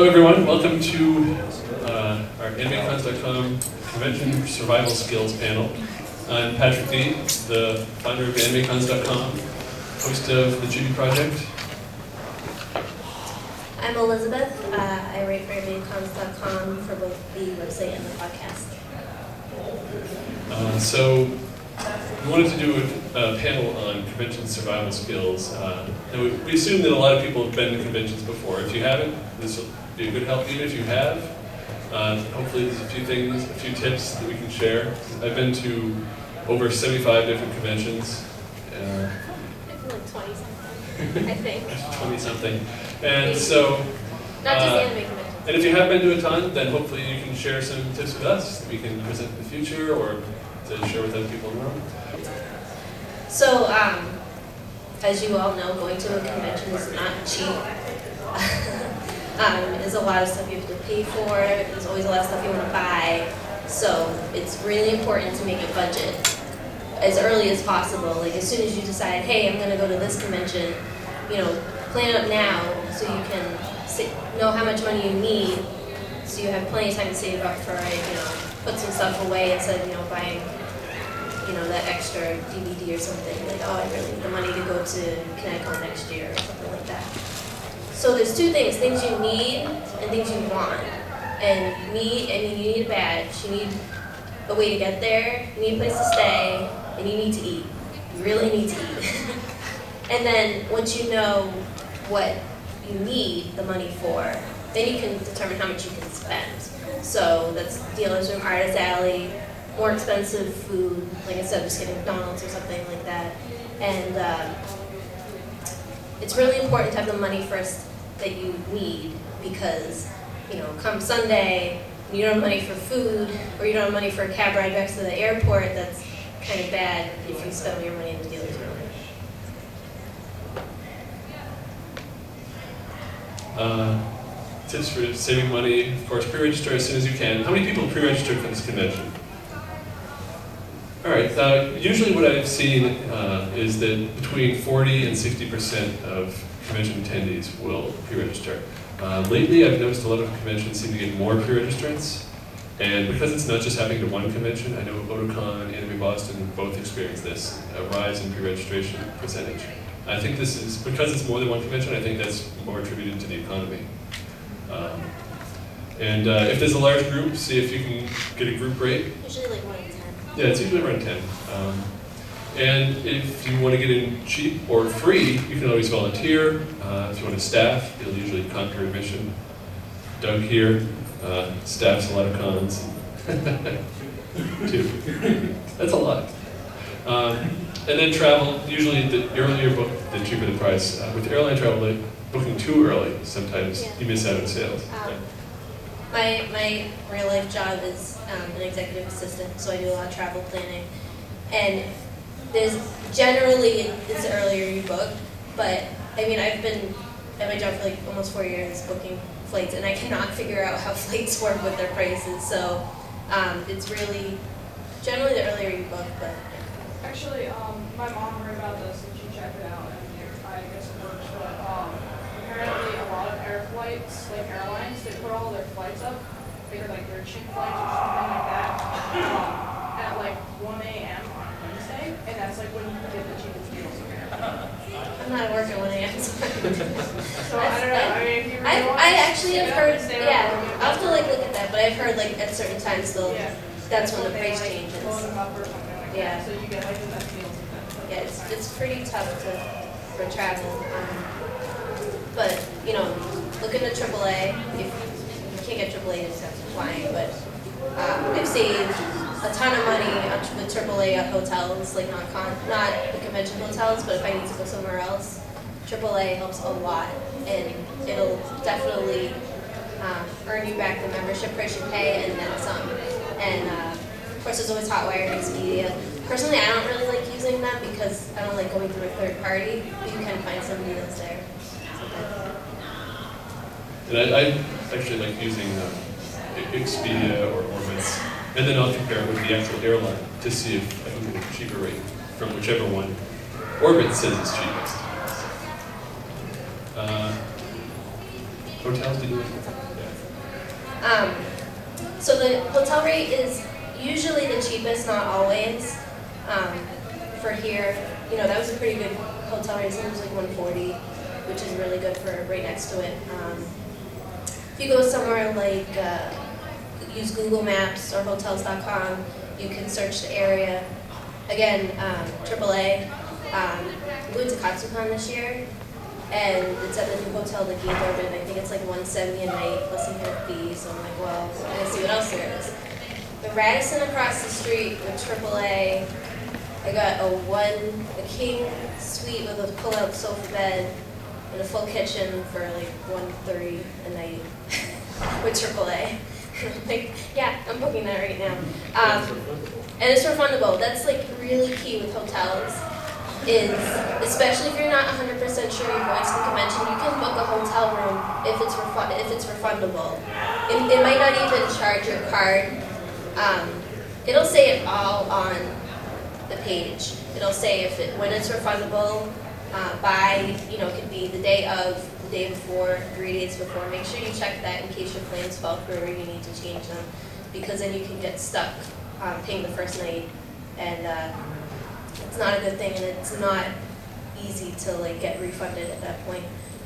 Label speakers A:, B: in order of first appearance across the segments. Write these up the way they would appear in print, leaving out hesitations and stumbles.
A: Hello everyone, welcome to our AnimeCons.com Convention Survival Skills panel. I'm Patrick D, the founder of AnimeCons.com, host of the Chibi Project.
B: I'm Elizabeth. I write for AnimeCons.com for both the website and the podcast.
A: So we wanted to do a panel on convention survival skills. And we assume that a lot of people have been to conventions before. If you haven't, this will be a good help. Even if you have, hopefully there's a few things, a few tips that we can share. I've been to over 75 different conventions.
B: I feel like 20-something, I think.
A: 20-something. And so...
B: Not just anime conventions.
A: And if you have been to a ton, then hopefully you can share some tips with us that we can present in the future or to share with other people in the room.
B: So, as you all know, going to a convention is not cheap. There's a lot of stuff you have to pay for. There's always a lot of stuff you want to buy. So it's really important to make a budget as early as possible. Like as soon as you decide, hey, I'm going to go to this convention, plan it up now so you can know how much money you need, so you have plenty of time to save up for it. Put some stuff away instead of buying that extra DVD or something. Like, oh, I really need the money to go to ConnectCon next year or something like that. So there's two things you need and things you want. And you need a badge, you need a way to get there, you need a place to stay, and you need to eat. You really need to eat. And then once you know what you need the money for, then you can determine how much you can spend. So that's Dealer's Room, Artist Alley, more expensive food, like instead of just getting McDonald's or something like that. And it's really important to have the money first that you need, because come Sunday, you don't have money for food, or you don't have money for a cab ride back to the airport. That's kind of bad if you spend all your money in the Dealer's Room.
A: Tips for saving money, of course, pre-register as soon as you can. How many people pre-registered for this convention? All right, usually what I've seen is that between 40 and 60% of convention attendees will pre-register. Lately, I've noticed a lot of conventions seem to get more pre-registrants, and because it's not just happening to one convention, I know Otakon, Anime Boston both experienced this, a rise in pre-registration percentage. I think this is, because it's more than one convention, I think that's more attributed to the economy. If there's a large group, see if you can get a group rate.
B: Usually like 1 in 10.
A: Yeah, it's usually around 10. And if you want to get in cheap or free, you can always volunteer. If you want to staff, you'll usually conquer admission. Doug here staffs a lot of cons. Two. That's a lot. And then travel, usually the earlier you book, the cheaper the price. With airline travel, like booking too early, sometimes you miss out on sales.
B: My real life job is an executive assistant, so I do a lot of travel planning. And there's generally, it's earlier you book, but I've been at my job for like almost 4 years booking flights, and I cannot figure out how flights work with their prices. So it's really, generally the earlier you book, but.
C: Actually, my mom heard about this and she checked it out, and I guess it works, but apparently a lot of air flights, like airlines, they put all their flights up, they're like their chick flights or something like that, at like 1 a.m. on Wednesday, and that's like when you can get the cheapest deals around.
B: I'm not at work at 1 a.m.
C: So I don't know, if you really want
B: I actually have heard, I'll have to look at that, but I've heard at certain times that's when the price changes. Yeah.
C: So you get like the best deals.
B: Yeah, it's pretty tough for travel. But look into AAA. If you can't get AAA, just have to fly. But I've saved a ton of money with AAA at hotels, like not the convention hotels, but if I need to go somewhere else, AAA helps a lot, and it'll definitely earn you back the membership price you pay and then some. And of course, there's always Hotwire and Expedia. Personally, I don't really like using them because I don't like going through a third party, but you can find some deals there.
A: And I actually like using Expedia or Orbitz, and then I'll compare it with the actual airline to see if I can get a cheaper rate from whichever one Orbitz says is cheapest. Hotels, did you?
B: So the hotel rate is usually the cheapest, not always. For here, you know, that was a pretty good hotel rate. It was like 140, which is really good for right next to it. If you go somewhere like use Google Maps or Hotels.com, you can search the area. Again, AAA. We went to Katsukan this year, and it's at the new hotel, the Gate Orbit. I think it's like $170 a night plus some kind of fee. So I'm like, well, I'm gonna see what else there is. The Radisson across the street with AAA. I got a king suite with a pull-out sofa bed and a full kitchen for like $130 a night with AAA. Like, yeah, I'm booking that right now. And it's refundable. That's like really key with hotels. Is especially if you're not 100% sure you're going to the convention, you can book a hotel room if it's refundable. It might not even charge your card. It'll say it all on the page. It'll say when it's refundable by, you know, it could be the day of, the day before, 3 days before. Make sure you check that in case your plans fell through or you need to change them, because then you can get stuck paying the first night, and it's not a good thing, and it's not easy to like get refunded at that point.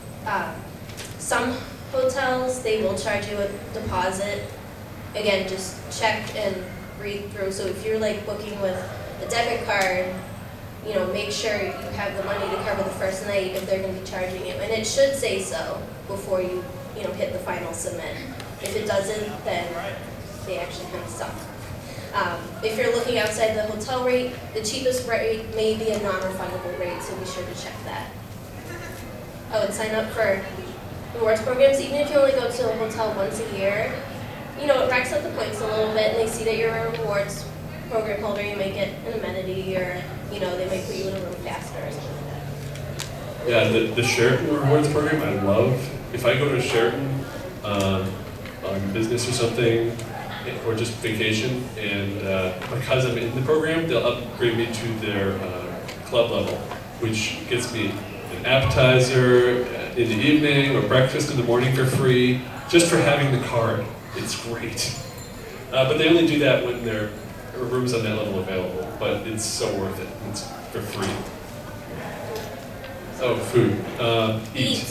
B: Some hotels, they will charge you a deposit. Again, just check and read through. So if you're like booking with a debit card, you know, make sure you have the money to cover the first night if they're going to be charging you. And it should say so before you hit the final submit. If it doesn't, then they actually kind of suck. If you're looking outside the hotel rate, the cheapest rate may be a non-refundable rate, so be sure to check that. Oh, and sign up for rewards programs. Even if you only go to a hotel once a year, you know, it racks up the points a little bit, and they see that you're a rewards program holder. You might get an amenity, or, you know, they might put you in a room faster or something like that.
A: Yeah, the Sheraton rewards program I love. If I go to Sheraton on business or something, or just vacation, and because I'm in the program, they'll upgrade me to their club level, which gets me an appetizer in the evening or breakfast in the morning for free, just for having the card. It's great. But they only do that when there are rooms on that level available, but it's so worth it. It's for free. Oh, food. Eat.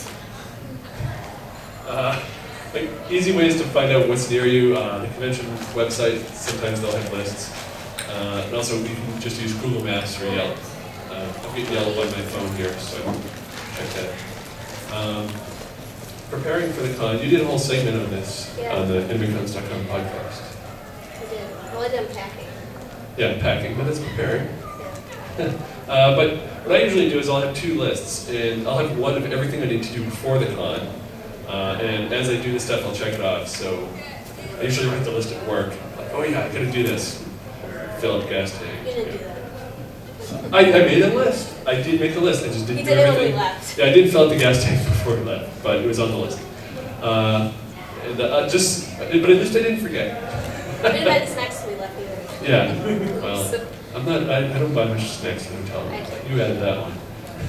A: Like easy ways to find out what's near you. The convention website, sometimes they'll have lists. And also you can just use Google Maps or Yelp. I've got Yelp on my phone here, so check that. Preparing for the con, you did a whole segment on this on the InnovaCons.com podcast.
B: I did. Well, I did packing.
A: Yeah, packing, but it's preparing.
B: Yeah.
A: But what I usually do is I'll have two lists, and I'll have one of everything I need to do before the con. And as I do this stuff, I'll check it off. So I usually write the list at work. Like, oh yeah, I gotta do this. Fill up gas tank.
B: You didn't do that.
A: I made a list. I did make a list. I just didn't do
B: He did it when
A: everything.
B: we left.
A: Yeah, I didn't fill out the gas tank before we left, but it was on the list. But at least I didn't forget.
B: We didn't buy the snacks till we left either.
A: Yeah. Well, I don't buy much snacks in the hotel. You added that one.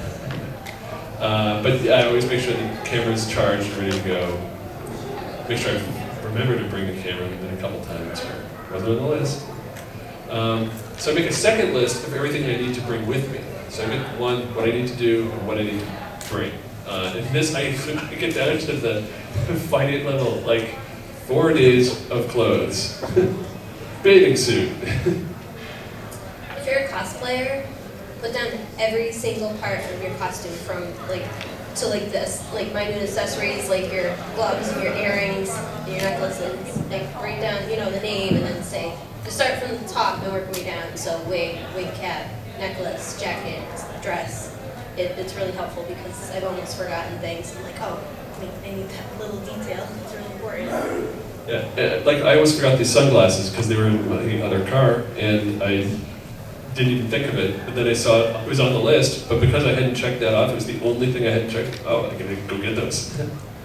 A: But yeah, I always make sure the camera's charged and ready to go. Make sure I remember to bring the camera a couple times, or wasn't on the list. So I make a second list of everything I need to bring with me. So I make one, what I need to do, and what I need to bring. And this, I get down to the finite level, like 4 days of clothes. Bathing suit.
B: If you're a cosplayer, put down every single part of your costume, from to this, like minute accessories, like your gloves and your earrings and your necklaces. Like write down, the name, and then say, just start from the top and work your way down. So wig, cap, necklace, jacket, dress. It's really helpful because I've almost forgotten things. I'm like, oh, I need that little detail. It's really important.
A: Yeah, like I always forgot these sunglasses because they were in my other car, and I didn't even think of it. But then I saw it was on the list, but because I hadn't checked that off, it was the only thing I hadn't checked. Oh, I gotta go get those.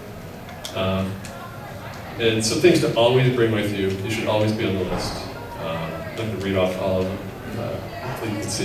A: And so things to always bring with you. You should always be on the list. I'm going to read off all of them so you can see.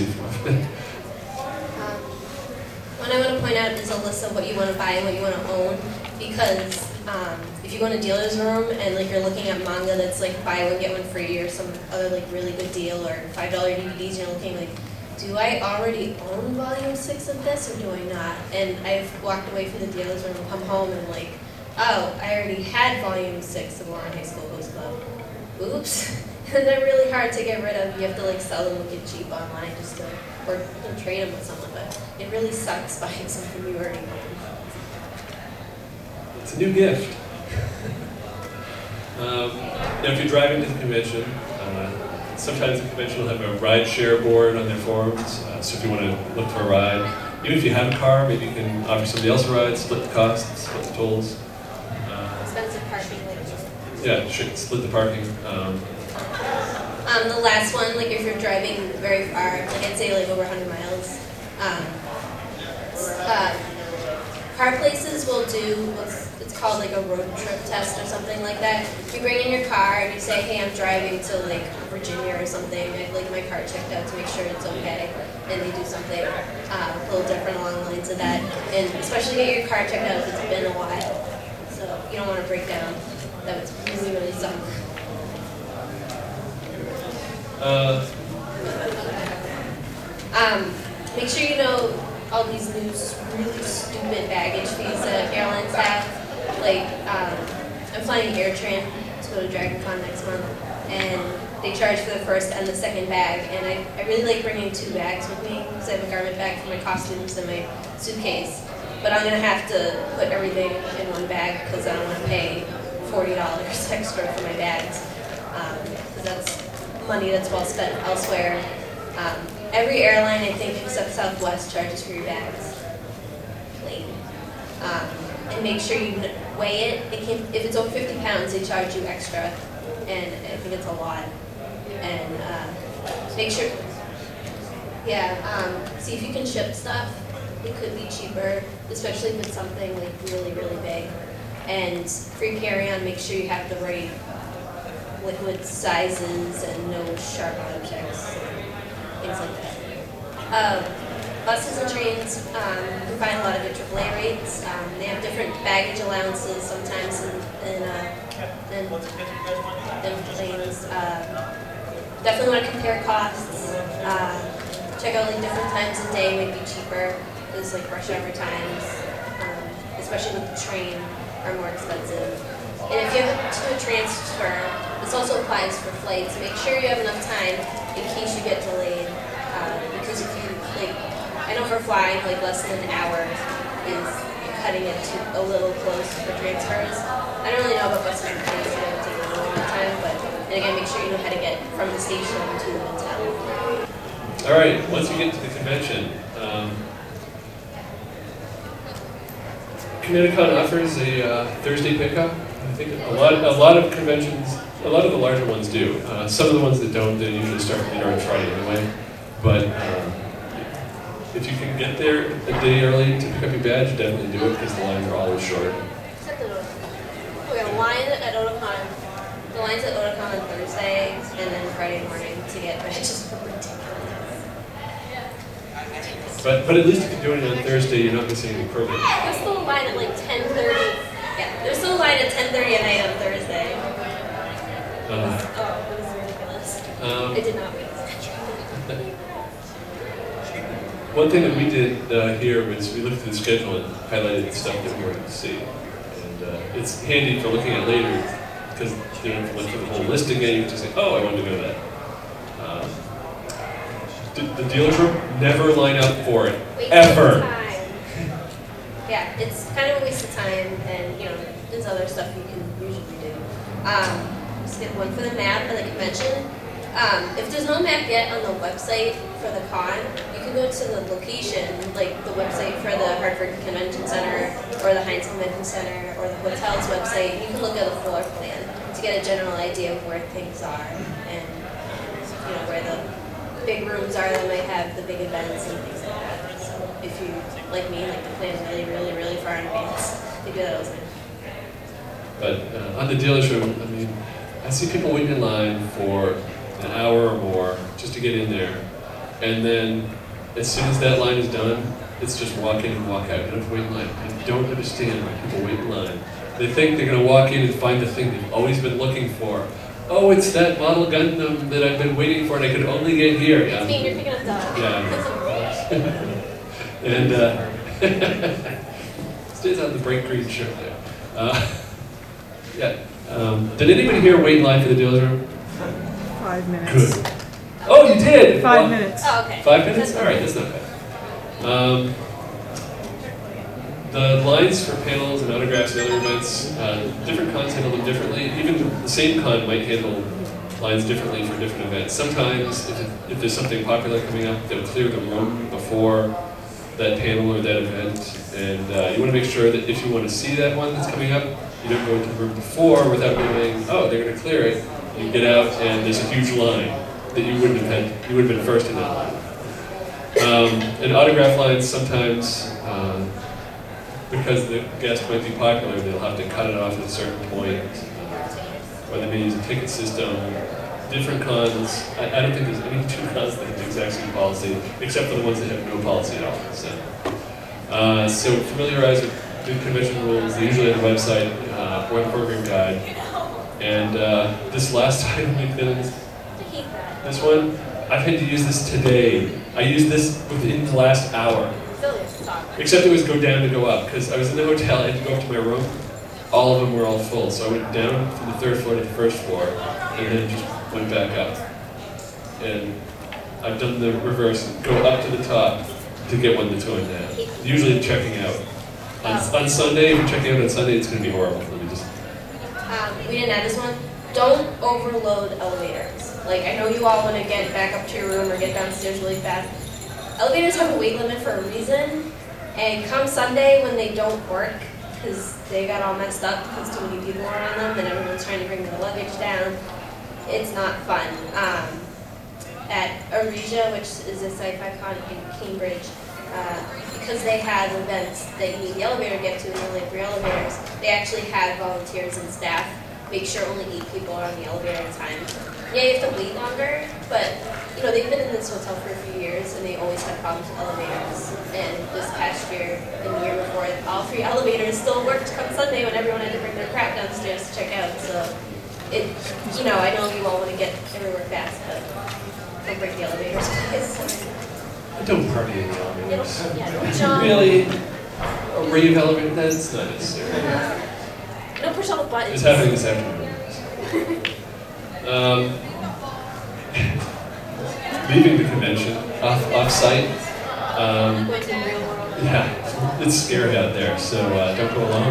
B: What I want to point out is a list of what you want to buy and what you want to own, because if you go in a dealer's room and like you're looking at manga that's like buy one get one free or some other like really good deal or $5 DVDs, and you're looking like, do I already own volume 6 of this or do I not? And I've walked away from the dealer's room and come home and like, oh, I already had volume 6 of Warren High School Host Club. Oops. And they're really hard to get rid of. You have to like sell them and get cheap online just to, or you can trade them with someone, but it really sucks buying something you already own.
A: It's a new gift. Now, if you're driving to the convention, sometimes the convention will have a ride share board on their forums. So if you want to look for a ride, even if you have a car, maybe you can offer somebody else a ride, split the costs, split the tolls.
B: Expensive parking, like
A: Yeah, split the parking.
B: the last one, like if you're driving very far, like I'd say like over 100 miles, car places will do it's called like a road trip test or something like that. You bring in your car and you say, hey, I'm driving to like Virginia or something. I'd like my car checked out to make sure it's okay. And they do something a little different along the lines of that. And especially get your car checked out if it's been a while. So you don't want to break down. That would really, really suck. Make sure you know all these new really stupid baggage fees that airlines have. Like, I'm flying AirTran to go to Dragon Con next month, and they charge for the first and the second bag, and I really like bringing 2 bags with me, because I have a garment bag for my costumes and my suitcase. But I'm going to have to put everything in one bag, because I don't want to pay $40 extra for my bags, because that's money that's well spent elsewhere. Every airline, I think, except Southwest, charges for your bags. Plain. And make sure you weigh it. If it's over 50 pounds, they charge you extra, and I think it's a lot. And make sure, see if you can ship stuff. It could be cheaper, especially if it's something like really, really big. And free carry-on, make sure you have the right liquid sizes and no sharp objects, things like that. Buses and trains, you can find a lot of good AAA rates. They have different baggage allowances sometimes than planes. Definitely want to compare costs. Check out like different times of day might be cheaper. There's like rush hour times, especially with the train, are more expensive. And if you have to transfer, this also applies for flights. Make sure you have enough time in case you get delayed. Because if you I know for flying less than an hour is cutting it to a little close for transfers. I don't really know about buses and trains, so it would take a little more time. But and again, make sure you know how to get from the station to the hotel.
A: All right, once you get to the convention, ConnectiCon offers a Thursday pickup. I think a lot of conventions, a lot of the larger ones do. Some of the ones that don't, they usually start dinner on Friday anyway. But if you can get there a day early to pick up your badge, definitely do it because the lines are always short.
B: Except we have a line at Otakon. The lines at Otakon on Thursday and then Friday morning to get badges are ridiculous.
A: But at least if you're doing it on Thursday, you're not missing any program.
B: There's still a line at 10:30. Yeah, there's still a line at 10:30 at night on Thursday. It was ridiculous. I did not wait.
A: One thing that we did here was we looked at the schedule and highlighted the stuff that we wanted to see. And it's handy for looking at later because you don't have to look for the whole listing and you can just say, oh, I wanted to go to that. The dealer's room, never line up for it, ever.
B: Yeah, it's kind of a waste of time, and there's other stuff you can usually do. Skip one for the map of the convention. If there's no map yet on the website for the con, you can go to the location, like the website for the Hartford Convention Center, or the Heinz Convention Center, or the hotel's website, and you can look at the floor plan to get a general idea of where things are, and where the big rooms are that might have the big events and things like that. So if you, like me, like to plan really, really, really far in advance, you do that all the time.
A: But on the dealer's room, I mean, I see people waiting in line for an hour or more just to get in there. And then as soon as that line is done, it's just walk in and walk out. You don't have to wait in line. I don't understand why people wait in line They think they're going to walk in and find the thing they've always been looking for. Oh, it's that model Gundam that I've been waiting for and I could only get here.
B: It's me, you're picking up dog.
A: Yeah. And stays on the bright green shirt there. Yeah. Did anybody here wait in line for the dealer's room?
D: 5 minutes.
A: Good. Oh, you did?
D: 5 minutes.
B: Oh, okay.
A: 5 minutes? All right, that's not bad. The lines for panels and autographs and other events, different cons handle them differently. Even the same con might handle lines differently for different events. Sometimes, if there's something popular coming up, they'll clear the room before that panel or that event. And you want to make sure that if you want to see that one that's coming up, you don't go into the room before without knowing, oh, they're going to clear it. You get out and there's a huge line that you wouldn't have had, you would have been first in that line. And autograph lines sometimes, because the guest might be popular, they'll have to cut it off at a certain point, or they may use a ticket system. Different cons. I don't think there's any two cons that have the exact same policy, except for the ones that have no policy at all. So familiarize with the convention rules. They usually have a website or the program guide. And this last time, this one, I've had to use this today. I used this within the last hour. Except it was go down to go up, because I was in the hotel, I had to go up to my room. All of them were all full, so I went down from the 3rd floor to the 1st floor, and then just went back up. And I've done the reverse, go up to the top to get one that's going down. Usually checking out. On Sunday, if you're checking out on Sunday, it's going to be horrible. Let me just...
B: We didn't add this one. Don't overload elevators. Like, I know you all want to get back up to your room or get downstairs really fast. Elevators have a weight limit for a reason, and come Sunday when they don't work, because they got all messed up because too many people are on them and everyone's trying to bring their luggage down, it's not fun. At Aresia, which is a sci-fi con in Cambridge, because they have events that you need the elevator to get to and only 3 elevators, they actually have volunteers and staff make sure only 8 people are on the elevator at a time. Yeah, you have to wait longer, but you know, they've been in this hotel for a few years and they always had problems with elevators. And this past year and the year before, all 3 elevators still worked come Sunday when everyone had to bring their crap downstairs to check out. So it, you know, I know you all want to get everywhere fast, but don't break the elevators, guys.
A: Don't party in the elevators.
B: Yeah, don't jump.
A: Really? A rave elevator? That's not necessary.
B: Don't push all the buttons.
A: It's happening this afternoon. Leaving the convention off-site.
B: Going to the real world.
A: Yeah, it's scary out there, so don't go alone.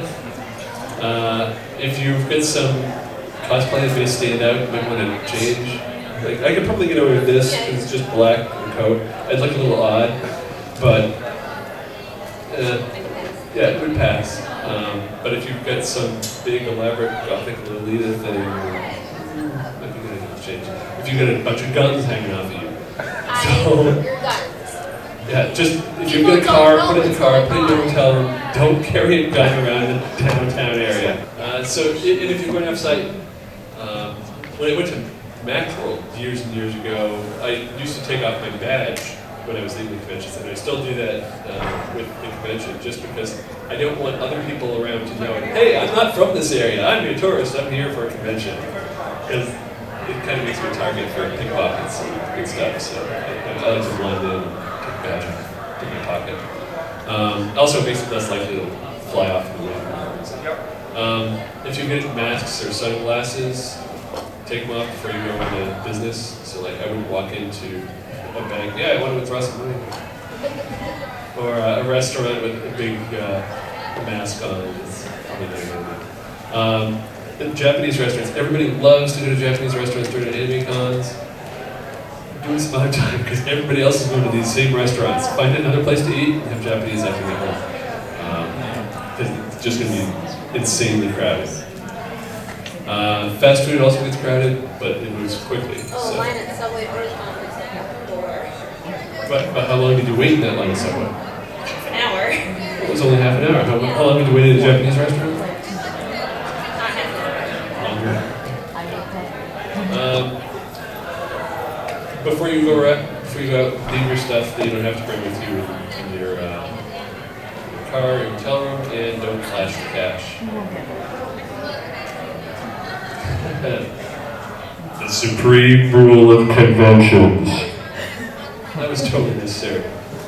A: If you've got some cosplay that's going to stand out, you might want to change. Like, I could probably get away with this because it's just black and coat. I'd look a little odd, but yeah, it would pass. But if you've got some big, elaborate Gothic Lolita thing, might be good to change. If you've got a bunch of guns hanging off of you.
B: Your guns.
A: Yeah, just if you've got a car, put it in the car, put it in your hotel room. Don't carry a gun around the downtown area. So, and if you're going off-site, when I went to Macworld years and years ago, I used to take off my badge when I was leaving the convention center. I still do that with the convention, just because I don't want other people around to know, hey, I'm not from this area, I'm a tourist, I'm here for a convention. Because it kind of makes me a target for pickpockets and stuff, so I like to blend in and take a badge out in my pocket. Also, it makes it less likely to fly off in the wind. If you get masks or sunglasses, take them off before you go into business. So, like, I wouldn't walk into a bank, yeah, I want to withdraw some money. Or a restaurant with a big mask on. It's probably not good. The Japanese restaurants, everybody loves to go to Japanese restaurants during anime cons. Do some other time because everybody else is going to these same restaurants. Find another place to eat and have Japanese after you get home. It's just going to be insanely crowded. Fast food also gets crowded, but it moves quickly.
B: Oh,
A: so.
B: line at Subway or
A: But how long did you wait in that line of Subway?
B: half an hour.
A: It was only half an hour. How long did you wait in a Japanese restaurant?
B: Not half an hour.
A: Longer. Before you go out, leave your stuff that you don't have to bring with you in your car, your hotel room, and and don't flash the cash.
E: The supreme rule of conventions.
A: That was totally necessary.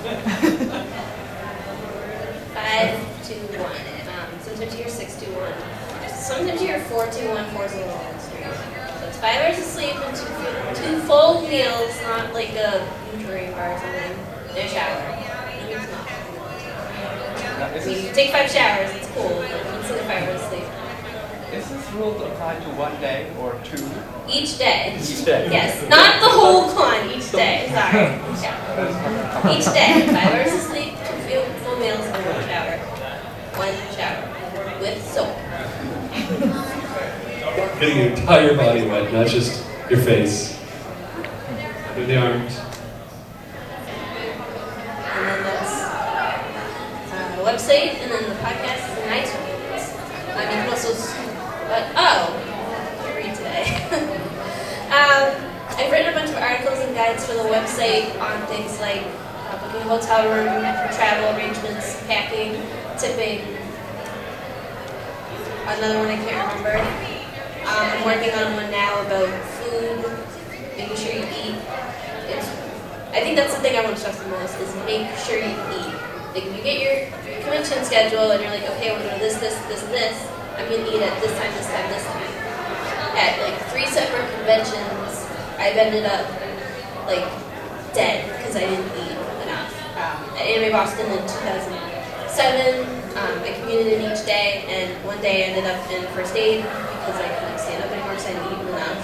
B: 5, 2, 1. Sometimes you hear 6, 2, 1. Sometimes you hear 4, 2, 1. 4 is a little on the street. So it's 5 hours of sleep and two full meals, not like a Nutrigrain bar or something. And a shower. Maybe it's not. I mean, you take 5 showers, it's cool, but it's like 5 hours of sleep.
F: Is this rule applied to one day or 2?
B: Each day.
F: Each day.
B: Yes, not the whole con, each day, sorry. Yeah. Each day, 5 hours of sleep, 2 full meals, and 1 shower. 1 shower. With soap.
A: Getting your entire body wet, not just your face. Under the arms.
B: And then that's the website, and then the podcast is in iTunes. You can also, read today. I've written a bunch of articles and guides for the website on things like booking a hotel room, travel arrangements, packing, tipping. Another one I can't remember. I'm working on one now about food, making sure you eat. I think that's the thing I want to stress the most is make sure you eat. Like if you get your convention schedule and you're like, okay, I want to go to this, I'm going to eat at this time. At like 3 separate conventions, I've ended up like dead because I didn't eat enough. At Anime Boston in 2007, I commuted each day, and one day I ended up in first aid because I couldn't stand up anymore because I hadn't eaten enough.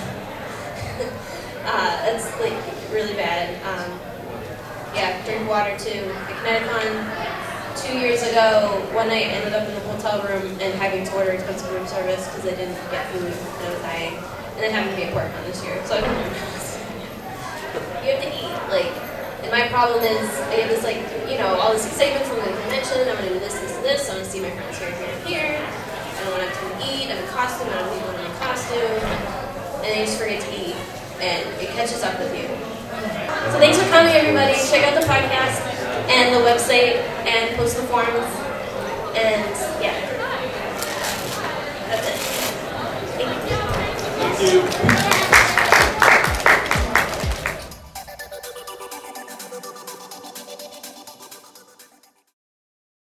B: That's like really bad. Drink water too. At ConnectiCon 2 years ago, one night I ended up in the hotel room and having to order expensive room service because I didn't get food and I was dying. And then having to be at PortCon this year. So I don't know. You have to eat. And my problem is I have this all this excitement from the convention. I'm gonna do this. I want to see my friends here. I don't want to have time to eat. I'm in costume. I don't need one in costume. And I just forget to eat. And it catches up with you. So thanks for coming, everybody. Check out the podcast and the website and post the forums. And yeah, that's it. Thank you.
A: Thank you.